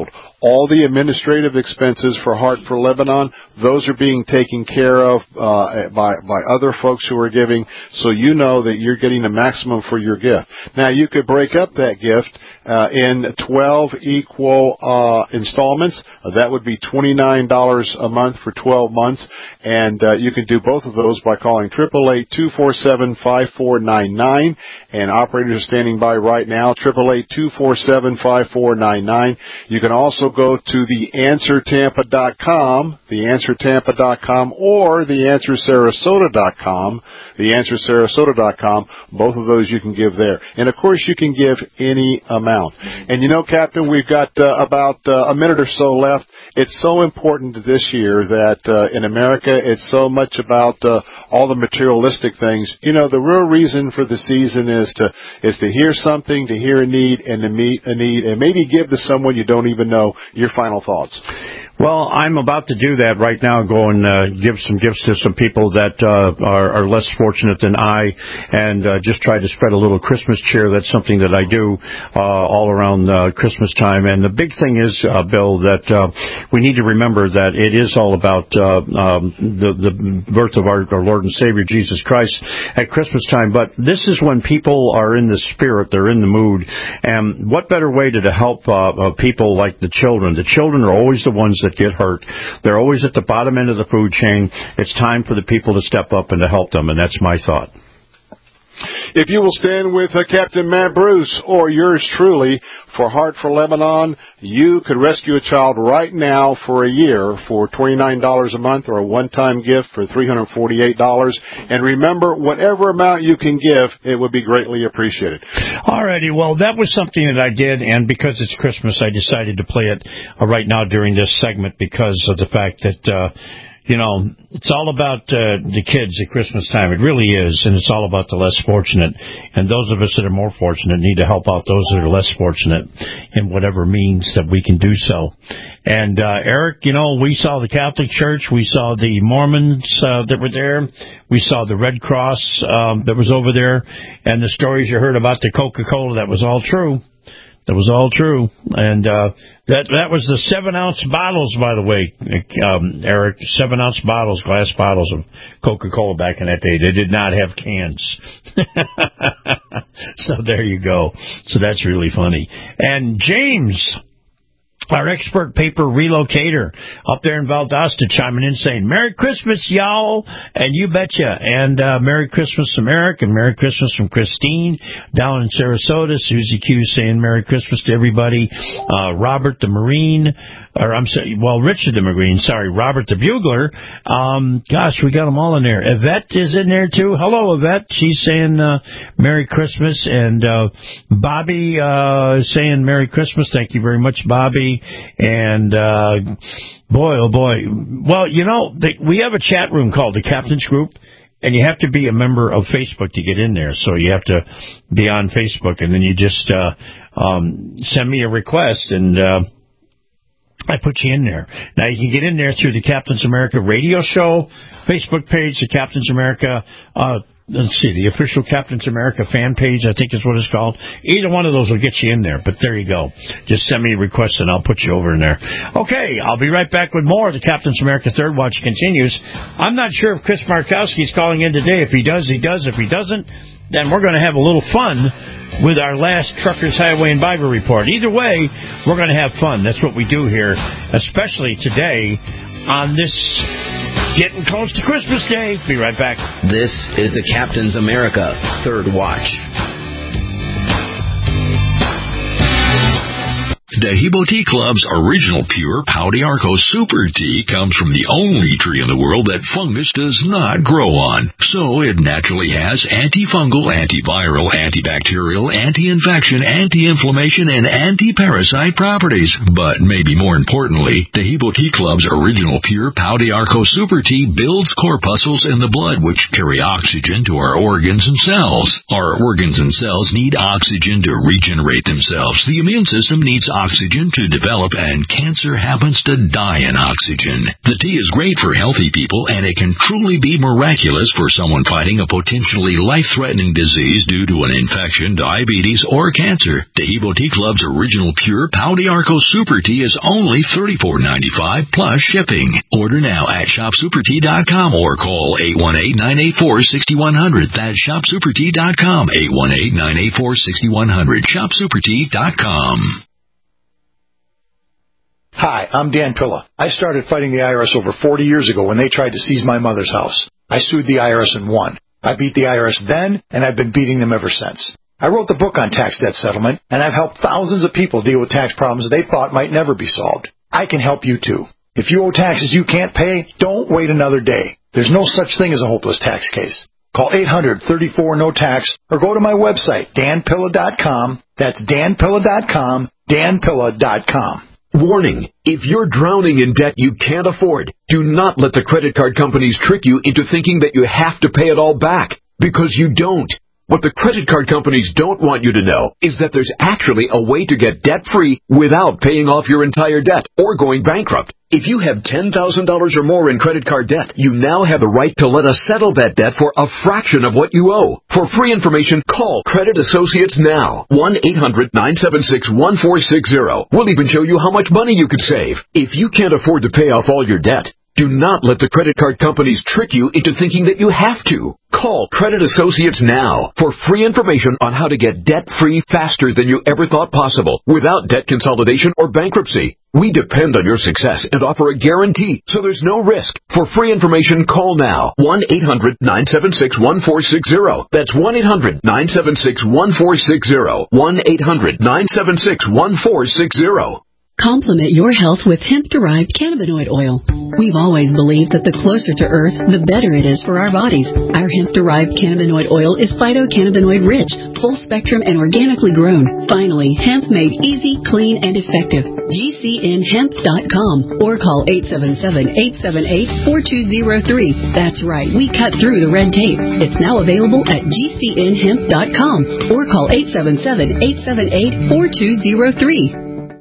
all the administrative expenses for Heart for Lebanon, those are being taken care of uh, by by other folks who are giving, so you know that you're getting the maximum for your gift. Now, you could break up that gift uh, in twelve equal uh, installments. Uh, that would be twenty-nine dollars a month for twelve months, and uh, you can do both of those by calling eight eight eight, two four seven, five four nine nine, and operators are standing by right now, eight eight eight, two four seven, five four nine nine. You can also go to the answer tampa dot com, the answer tampa dot com, or the answer sarasota dot com, the answer sarasota dot com. Both of those you can give there. And, of course, you can give any amount. And, you know, Captain, we've got uh, about uh, a minute or so left. It's so important this year that uh, in America it's so much about uh, all the materialistic things. You know, the real reason for the season is to is to hear something, to hear a need, and to meet a need, and maybe give to someone you don't even know. Your final thoughts. Well, I'm about to do that right now, go and uh, give some gifts to some people that uh, are, are less fortunate than I, and uh, just try to spread a little Christmas cheer. That's something that I do uh, all around uh, Christmas time. And the big thing is, uh, Bill, that uh, we need to remember that it is all about uh, um, the, the birth of our, our Lord and Savior, Jesus Christ, at Christmas time. But this is when people are in the spirit, they're in the mood. And what better way to, to help uh, uh, people like the children? The children are always the ones that get hurt. They're always at the bottom end of the food chain. It's time for the people to step up and to help them, and that's my thought. If you will stand with uh, Captain Matt Bruce or yours truly for Heart for Lebanon, you could rescue a child right now for a year for twenty-nine dollars a month, or a one-time gift for three hundred forty-eight dollars. And remember, whatever amount you can give, it would be greatly appreciated. All righty. Well, that was something that I did, and because it's Christmas, I decided to play it uh, right now during this segment because of the fact that uh, you know, it's all about uh, the kids at Christmas time. It really is, and it's all about the less fortunate. And those of us that are more fortunate need to help out those that are less fortunate in whatever means that we can do so. And, uh, Eric, you know, we saw the Catholic Church. We saw the Mormons uh, that were there. We saw the Red Cross um, that was over there. And the stories you heard about the Coca-Cola, that was all true. That was all true. And uh that that was the seven-ounce bottles, by the way, um, Eric, seven-ounce bottles, glass bottles of Coca-Cola back in that day. They did not have cans. So there you go. So that's really funny. And James, our expert paper relocator up there in Valdosta, chiming in saying, Merry Christmas, y'all, and you betcha. And uh, Merry Christmas from Eric, and Merry Christmas from Christine down in Sarasota. Susie Q saying Merry Christmas to everybody. Uh, Robert the Marine, or I'm sorry, well, Richard the Marine, sorry, Robert the Bugler. Um, gosh, we got them all in there. Yvette is in there, too. Hello, Yvette. She's saying uh, Merry Christmas. And uh, Bobby uh, saying Merry Christmas. Thank you very much, Bobby. And, uh, boy, oh boy. Well, you know, the, we have a chat room called the Captain's Group, and you have to be a member of Facebook to get in there. So you have to be on Facebook, and then you just uh, um, send me a request, and uh, I put you in there. Now, you can get in there through the Captain's America radio show, Facebook page, the Captain's America uh Let's see, the official Captain's America fan page, I think is what it's called. Either one of those will get you in there, but there you go. Just send me a request and I'll put you over in there. Okay, I'll be right back with more. The Captain's America Third Watch continues. I'm not sure if Chris Markowski's calling in today. If he does, he does. If he doesn't, then we're going to have a little fun with our last Truckers, Highway, and Bible Report. Either way, we're going to have fun. That's what we do here, especially today on this getting close to Christmas Day. Be right back. This is the Captain's America Third Watch. Dehibo Tea Club's original pure Pau d'Arco Super Tea comes from the only tree in the world that fungus does not grow on. So it naturally has antifungal, antiviral, antibacterial, anti-infection, anti-inflammation, and anti-parasite properties. But maybe more importantly, Dehibo Tea Club's original pure Pau d'Arco Super Tea builds corpuscles in the blood which carry oxygen to our organs and cells. Our organs and cells need oxygen to regenerate themselves. The immune system needs oxygen oxygen to develop, and cancer happens to die in oxygen. The tea is great for healthy people, and it can truly be miraculous for someone fighting a potentially life-threatening disease due to an infection, diabetes, or cancer. Taheebo Tea Club's original pure Pau d'Arco Super Tea is only thirty-four ninety-five plus shipping. Order now at shop super tea dot com or call eight one eight, nine eight four, six one zero zero. That's shop super tea dot com, eight one eight, nine eight four, six one zero zero, shop super tea dot com. Hi, I'm Dan Pilla. I started fighting the I R S over forty years ago when they tried to seize my mother's house. I sued the I R S and won. I beat the I R S then, and I've been beating them ever since. I wrote the book on tax debt settlement, and I've helped thousands of people deal with tax problems they thought might never be solved. I can help you too. If you owe taxes you can't pay, don't wait another day. There's no such thing as a hopeless tax case. Call eight hundred, thirty-four, no tax or go to my website, dan pilla dot com. That's dan pilla dot com, dan pilla dot com. Warning, if you're drowning in debt you can't afford, do not let the credit card companies trick you into thinking that you have to pay it all back, because you don't. What the credit card companies don't want you to know is that there's actually a way to get debt-free without paying off your entire debt or going bankrupt. If you have ten thousand dollars or more in credit card debt, you now have the right to let us settle that debt for a fraction of what you owe. For free information, call Credit Associates now. one eight hundred, nine seven six, one four six zero. We'll even show you how much money you could save. If you can't afford to pay off all your debt, do not let the credit card companies trick you into thinking that you have to. Call Credit Associates now for free information on how to get debt-free faster than you ever thought possible without debt consolidation or bankruptcy. We depend on your success and offer a guarantee, so there's no risk. For free information, call now. one eight hundred, nine seven six, one four six zero. That's one eight hundred, nine seven six, one four six zero. one eight hundred, nine seven six, one four six zero. Complement your health with hemp-derived cannabinoid oil. We've always believed that the closer to Earth, the better it is for our bodies. Our hemp-derived cannabinoid oil is phytocannabinoid-rich, full-spectrum, and organically grown. Finally, hemp made easy, clean, and effective. G C N hemp dot com or call eight seven seven, eight seven eight, four two zero three. That's right, we cut through the red tape. It's now available at G C N hemp dot com or call eight seven seven, eight seven eight, four two zero three.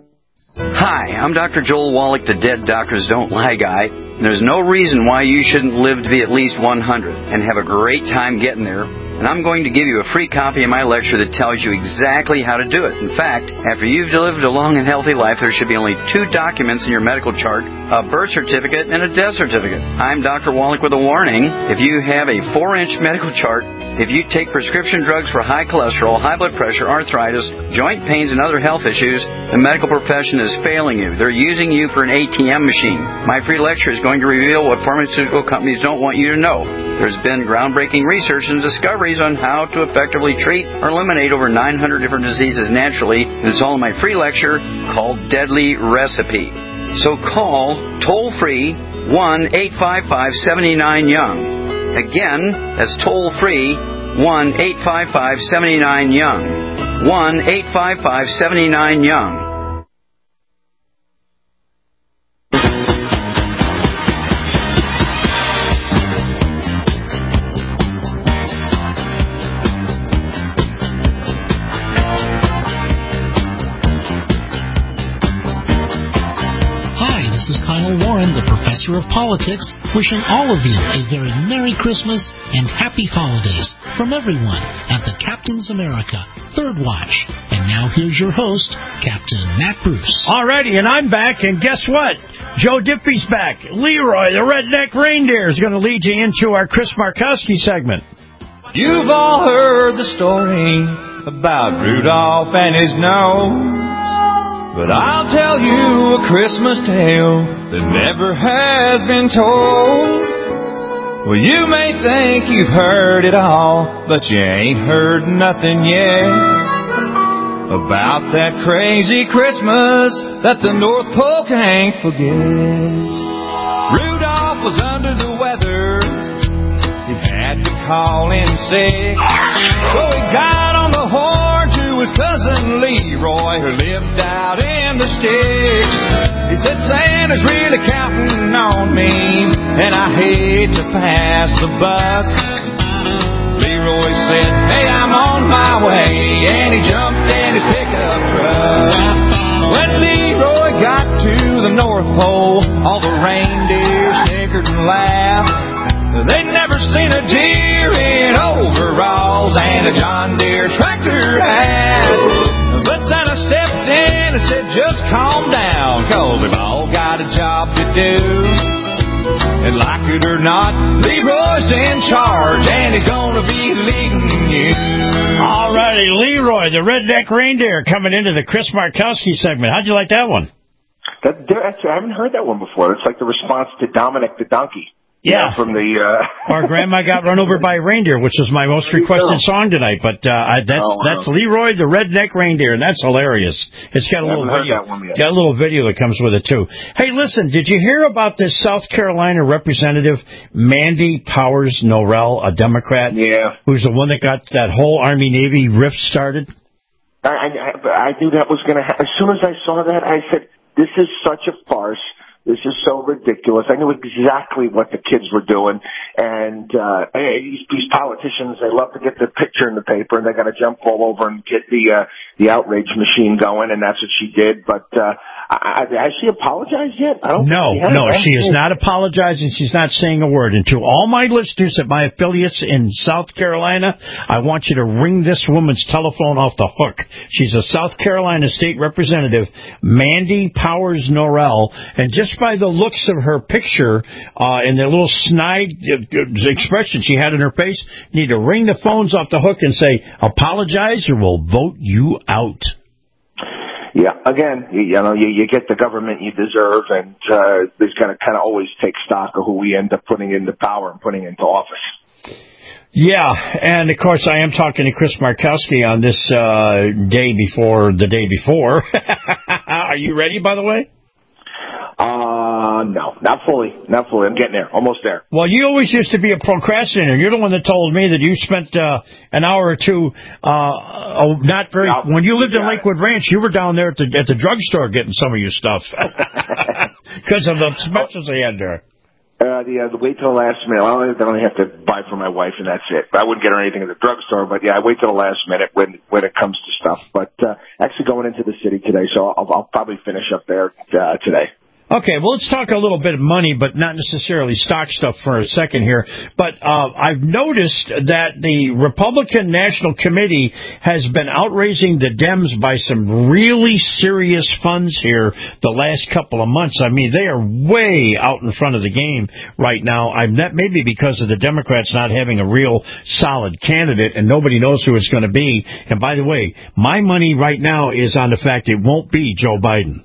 Hi, I'm Doctor Joel Wallach, the Dead Doctors Don't Lie guy. There's no reason why you shouldn't live to be at least one hundred and have a great time getting there. And I'm going to give you a free copy of my lecture that tells you exactly how to do it. In fact, after you've lived a long and healthy life, there should be only two documents in your medical chart, a birth certificate and a death certificate. I'm Doctor Wallach with a warning. If you have a four-inch medical chart, if you take prescription drugs for high cholesterol, high blood pressure, arthritis, joint pains, and other health issues, the medical profession is failing you. They're using you for an A T M machine. My free lecture is going to reveal what pharmaceutical companies don't want you to know. There's been groundbreaking research and discoveries on how to effectively treat or eliminate over nine hundred different diseases naturally. And it's all in my free lecture called Deadly Recipe. So call toll-free one eight five five, seven nine, young. Again, that's toll-free one eight five five, seven nine, young. one eight five five, seven nine, young. Warren, the professor of politics, wishing all of you a very Merry Christmas and Happy Holidays from everyone at the Captain's America Third Watch. And now here's your host, Captain Matt Bruce. Alrighty, and I'm back, and guess what? Joe Diffie's back. Leroy, the redneck reindeer, is going to lead you into our Chris Markowski segment. You've all heard the story about Rudolph and his nose. But I'll tell you a Christmas tale that never has been told. Well, you may think you've heard it all, but you ain't heard nothing yet about that crazy Christmas that the North Pole can't forget. Rudolph was under the weather. He had to call in sick. So he got on the horn to his cousin Leroy, who lived out in the sticks. He said, Santa's really counting on me, and I hate to pass the buck. Leroy said, hey, I'm on my way, and he jumped in his pickup truck. When Leroy got to the North Pole, all the reindeer snickered and laughed. They'd never seen a deer in overalls and a John Deere tractor hat. But Santa stepped in and said, just calm down, 'cause we've all got a job to do. And like it or not, Leroy's in charge, and he's gonna be leading you. All righty, Leroy, the redneck reindeer, coming into the Chris Markowski segment. How'd you like that one? That, actually, I haven't heard that one before. It's like the response to Dominic the Donkey. Yeah. You know, from the, uh... Our grandma got run over by a reindeer, which was my most requested song tonight. But uh, I, that's oh, wow. that's Leroy the redneck reindeer, and that's hilarious. It's got a little video. Got a little video that comes with it too. Hey, listen, did you hear about this South Carolina representative Mandy Powers Norrell, a Democrat? Yeah. Who's the one that got that whole Army Navy rift started? I I, I knew that was going to happen. As soon as I saw that, I said, "This is such a farce. This is so ridiculous." I knew exactly what the kids were doing. And, uh, hey, these, these politicians, they love to get the picture in the paper, and they got to jump all over and get the, uh, the outrage machine going, and that's what she did. But, uh, I, I, has she apologized yet? I don't No, think she no, has. she is not apologizing. She's not saying a word. And to all my listeners at my affiliates in South Carolina, I want you to ring this woman's telephone off the hook. She's a South Carolina state representative, Mandy Powers Norrell, and just by the looks of her picture uh, and the little snide uh, expression she had in her face, you need to ring the phones off the hook and say, apologize or we'll vote you out. Yeah, again, you, you know, you, you get the government you deserve, and uh, there's going to kind of always take stock of who we end up putting into power and putting into office. Yeah, and of course I am talking to Chris Markowski on this uh, day before the day before. Are you ready, by the way? Uh, no, not fully, not fully. I'm getting there, almost there. Well, you always used to be a procrastinator. You're the one that told me that you spent uh, an hour or two, uh, oh, not very. No, when you lived in Lakewood it. Ranch, you were down there at the at the drugstore getting some of your stuff because of the specials they had there. Uh, the, uh, the wait till the last minute. I only, I only have to buy for my wife, and that's it. I wouldn't get her anything at the drugstore, but yeah, I wait till the last minute when when it comes to stuff. But uh, actually going into the city today, so I'll, I'll probably finish up there uh, today. Okay, well, let's talk a little bit of money, but not necessarily stock stuff for a second here. But uh, I've noticed that the Republican National Committee has been outraising the Dems by some really serious funds here the last couple of months. I mean, they are way out in front of the game right now. I'm that maybe because of the Democrats not having a real solid candidate, and nobody knows who it's going to be. And by the way, my money right now is on the fact it won't be Joe Biden.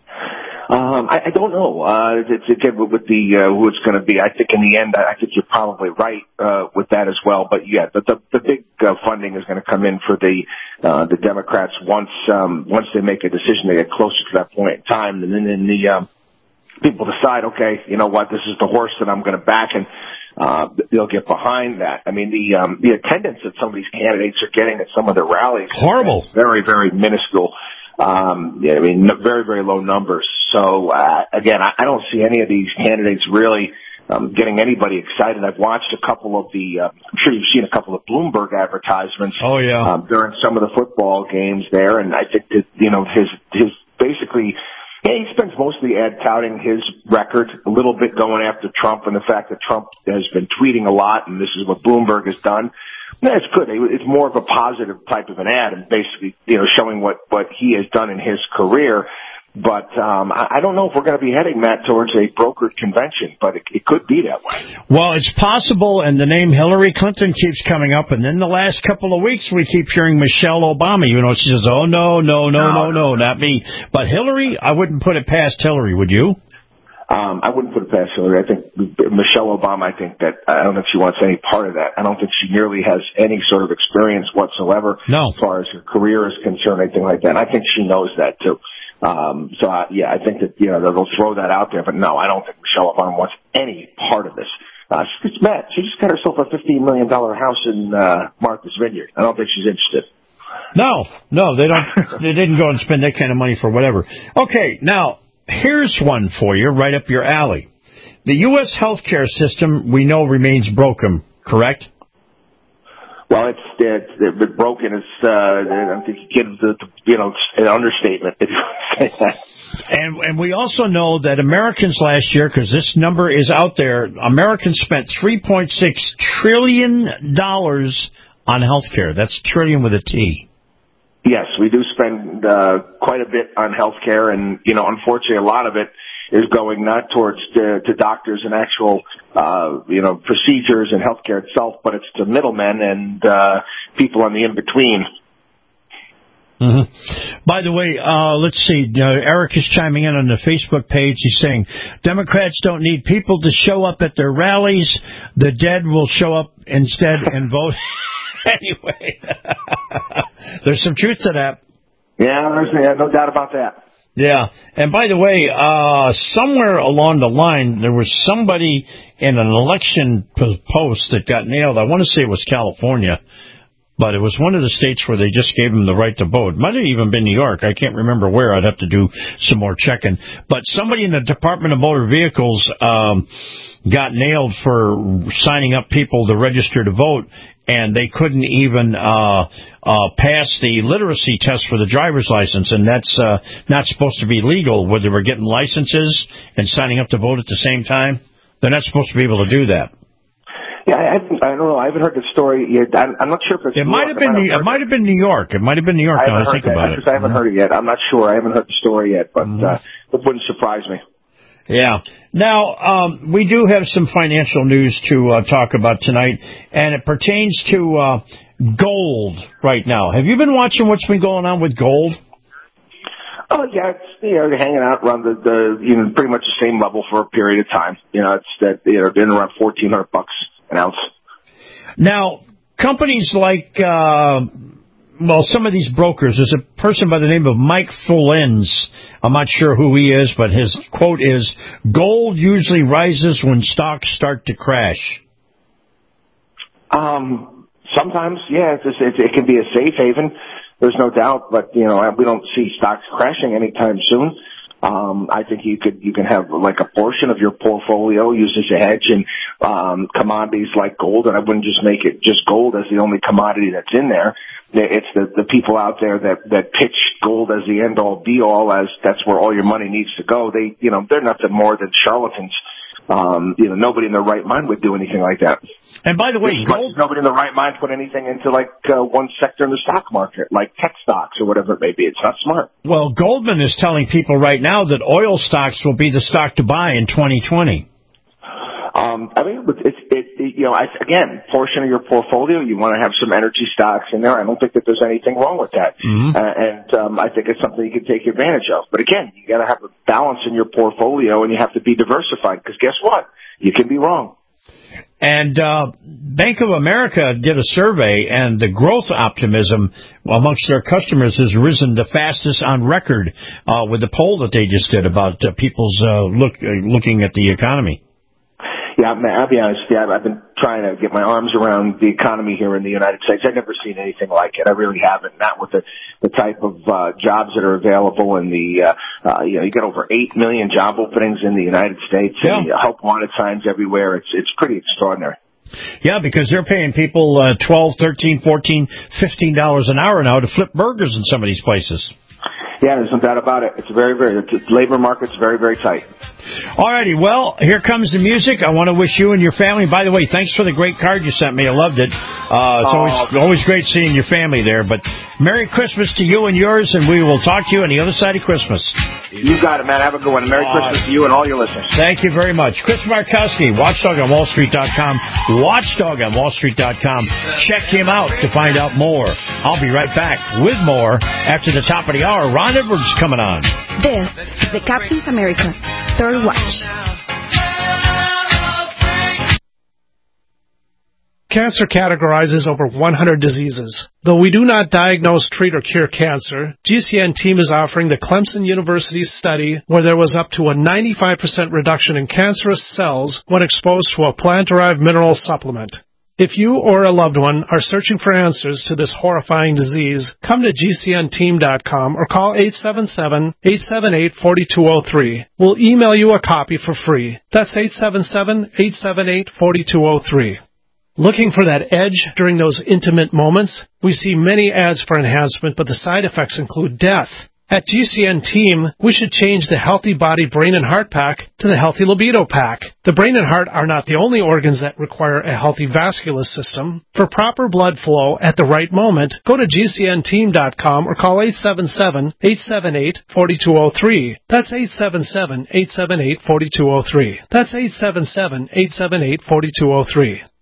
Um, I, I don't know. Uh, it's, again, with the, uh, who it's going to be, I think in the end, I think you're probably right, uh, with that as well. But yeah, the, the, the big, uh, funding is going to come in for the, uh, the Democrats once, um, once they make a decision, they get closer to that point in time. And then, then the, um, people decide, okay, you know what, this is the horse that I'm going to back, and, uh, they'll get behind that. I mean, the, um, the attendance that some of these candidates are getting at some of their rallies. Horrible. Is very, very minuscule. Um, yeah, I mean, very, very low numbers. So, uh, again, I, I don't see any of these candidates really, um, getting anybody excited. I've watched a couple of the, uh, I'm sure you've seen a couple of Bloomberg advertisements. Oh, yeah. Um, during some of the football games there. And I think that, you know, his, his basically, yeah, he spends most of the ad touting his record, a little bit going after Trump and the fact that Trump has been tweeting a lot, and this is what Bloomberg has done. Yeah, it's good. It's more of a positive type of an ad, and basically, you know, showing what, what he has done in his career. But um, I don't know if we're going to be heading, Matt, towards a brokered convention, but it, it could be that way. Well, it's possible, and the name Hillary Clinton keeps coming up, and then the last couple of weeks we keep hearing Michelle Obama. You know, she says, oh, no, no, no, no, no, not me. But Hillary, I wouldn't put it past Hillary, would you? Um, I wouldn't put it past Hillary. I think Michelle Obama, I think that, I don't think she wants any part of that. I don't think she nearly has any sort of experience whatsoever. No. As far as her career is concerned, anything like that. And I think she knows that too. Um, so I, yeah, I think that, you know, they'll throw that out there, but no, I don't think Michelle Obama wants any part of this. Uh, she's Matt, she just got herself a fifteen million dollars house in, uh, Martha's Vineyard. I don't think she's interested. No, no, they don't, they didn't go and spend that kind of money for whatever. Okay, now, here's one for you, right up your alley. The U S healthcare system, we know, remains broken, correct? Well, it's, it's, it's broken. It's, uh, I think you give the, you know, an understatement if you say that. And, and we also know that Americans last year, because this number is out there, Americans spent three point six trillion dollars on health care. That's trillion with a T. Yes, we do spend uh, quite a bit on health care, and, you know, unfortunately, a lot of it is going not towards to, to doctors and actual, uh, you know, procedures and healthcare itself, but it's to middlemen and uh, people on the in-between. Mm-hmm. By the way, uh, let's see, uh, Eric is chiming in on the Facebook page. He's saying, Democrats don't need people to show up at their rallies. The dead will show up instead and vote. Anyway, there's some truth to that. Yeah, there's no doubt about that. Yeah, and by the way, uh, somewhere along the line, there was somebody in an election post that got nailed. I want to say it was California, but it was one of the states where they just gave them the right to vote. It might have even been New York. I can't remember where. I'd have to do some more checking. But somebody in the Department of Motor Vehicles um, got nailed for signing up people to register to vote, and they couldn't even uh, uh, pass the literacy test for the driver's license, and that's uh, not supposed to be legal, where they were getting licenses and signing up to vote at the same time. They're not supposed to be able to do that. Yeah, I, I don't know. I haven't heard the story yet. I'm, I'm not sure if it's It might have been. New, it might have been New York. It might have been New York. Now I think about it. I haven't heard it yet. I'm not sure. I haven't heard the story yet, but mm-hmm. uh, it wouldn't surprise me. Yeah. Now, um, we do have some financial news to uh, talk about tonight, and it pertains to uh, gold right now. Have you been watching what's been going on with gold? Oh, yeah, it's, you know, hanging out around the, the, you know, pretty much the same level for a period of time. You know, it's that, you know, been around fourteen hundred bucks an ounce. Now, companies like, uh, well, some of these brokers, there's a person by the name of Mike Fullens. I'm not sure who he is, but his quote is, gold usually rises when stocks start to crash. Um, sometimes, yeah, it's, it's, it can be a safe haven. There's no doubt, but, you know, we don't see stocks crashing anytime soon. Um, I think you could, you can have like a portion of your portfolio used as a hedge in, um, commodities like gold, and I wouldn't just make it just gold as the only commodity that's in there. It's the, the people out there that, that pitch gold as the end all be all, as that's where all your money needs to go. They, you know, they're nothing more than charlatans. Um, you know, nobody in their right mind would do anything like that. And by the way, gold, nobody in their right mind put anything into like uh, one sector in the stock market, like tech stocks or whatever it may be. It's not smart. Well, Goldman is telling people right now that oil stocks will be the stock to buy in twenty twenty. Um, I mean, it's, it, it, you know, I, again, portion of your portfolio, you want to have some energy stocks in there. I don't think that there's anything wrong with that. Mm-hmm. Uh, and, um, I think it's something you can take advantage of. But again, you got to have a balance in your portfolio, and you have to be diversified, because guess what? You can be wrong. And, uh, Bank of America did a survey, and the growth optimism amongst their customers has risen the fastest on record, uh, with the poll that they just did about uh, people's, uh, look, uh, looking at the economy. Yeah, I'll be honest. Yeah, I've been trying to get my arms around the economy here in the United States. I've never seen anything like it. I really haven't. Not with the the type of uh, jobs that are available in the. Uh, uh, you know, you got over eight million job openings in the United States, yeah. and help wanted signs everywhere. It's it's pretty extraordinary. Yeah, because they're paying people uh, twelve, thirteen, fourteen, fifteen dollars an hour now to flip burgers in some of these places. Yeah, there's no doubt about it. It's very, very, the labor market's very, very tight. All righty, well, here comes the music. I want to wish you and your family, by the way, thanks for the great card you sent me. I loved it. Uh, it's oh. always always great seeing your family there. But Merry Christmas to you and yours, and we will talk to you on the other side of Christmas. You got it, man. Have a good one. Merry uh, Christmas to you and all your listeners. Thank you very much. Chris Markowski, watchdog on wall street dot com, watchdog on wall street dot com. Check him out to find out more. I'll be right back with more after the top of the hour. Ron Edwards coming on. This is the Captain's America Third Watch. Cancer categorizes over one hundred diseases. Though we do not diagnose, treat, or cure cancer, G C N team is offering the Clemson University study where there was up to a ninety-five percent reduction in cancerous cells when exposed to a plant-derived mineral supplement. If you or a loved one are searching for answers to this horrifying disease, come to G C N team dot com or call eight seven seven, eight seven eight, four two zero three. We'll email you a copy for free. That's eight seven seven, eight seven eight, four two zero three. Looking for that edge during those intimate moments? We see many ads for enhancement, but the side effects include death. At G C N Team, we should change the Healthy Body Brain and Heart Pack to the Healthy Libido Pack. The brain and heart are not the only organs that require a healthy vascular system. For proper blood flow at the right moment, go to G C N team dot com or call eight seven seven, eight seven eight, four two zero three. That's eight seven seven, eight seven eight, four two zero three. That's eight seven seven, eight seven eight, four two zero three.